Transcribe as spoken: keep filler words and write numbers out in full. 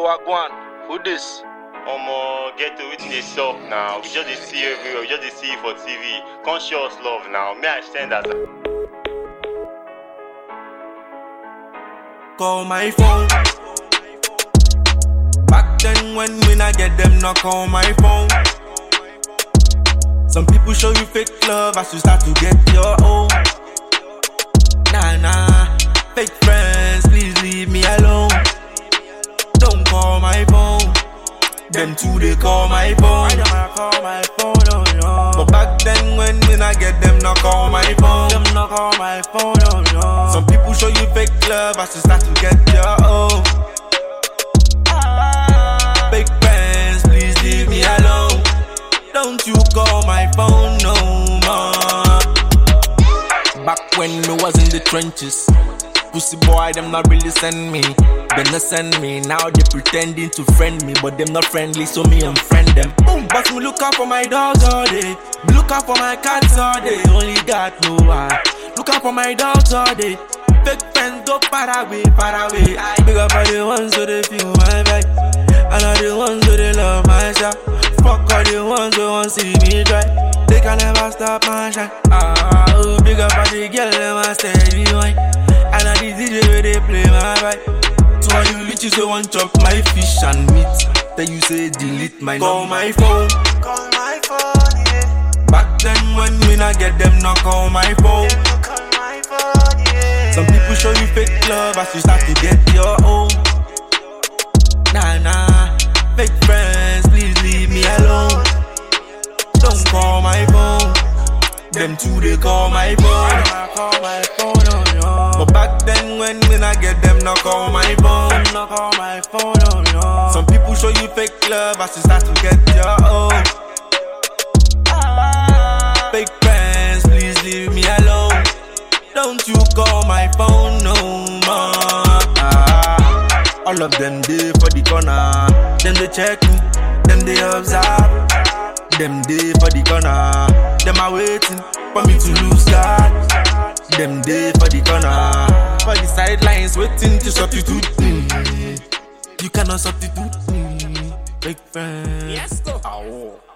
Wagwan, who this? Omo, get to within the shop now. We just dey see you everywhere. We just dey see you for T V. Come show us love now. May I stand as a... Call my phone. Back then when we not get them, not call my phone. Some people show you fake love as you start to get your own. Nah, nah, fake friends, please leave me alone. Don't call my phone. Them two, they call my phone. I don't call my phone, oh no. But back then when we not get them, not call my phone. Them not call my phone, oh no. Some people show you fake love as you start to get your own. Fake friends, please leave me alone. Don't you call my phone no more. Back when me was in the trenches, pussy boy, them not really send me. Them not send me, now they pretending to friend me, but them not friendly, so me unfriend them. Boom, but me look out for my dogs all day, me look out for my cats all day. Only God know why. Look out for my dogs all day. Fake friends go far away, far away. I big up all the ones who they feel my vibe, and all the ones who they love my shot. Fuck all the ones who want see me dry. They can never stop my shine. Ah, oh, big up all the girls, them a steady wine, and all the D J where they play my vibe. So all you bitches who want chop my fish and meat, then you say delete my number. Call my phone. Call my phone, yeah. Back then when we not get them, not call my phone. Them no call my phone, yeah. Some people show you fake love as you start to get your own. Nah, nah, fake friends, please leave me alone. Don't call my phone. Them two, they call my phone. I call my phone, oh no. But back then when we not get them, not call my phone. Them not call my phone, oh no. Some people show you fake love as you start to get your own. Fake friends, please leave me alone. Don't you call my phone no more. Ah, all of them dey for the corner. Them they check me, them they observe. Them dey for the corner. Them are waiting for me to lose God. Them dey for the corner, for the sidelines waiting to substitute me. You cannot substitute me, fake friends. Yes, go.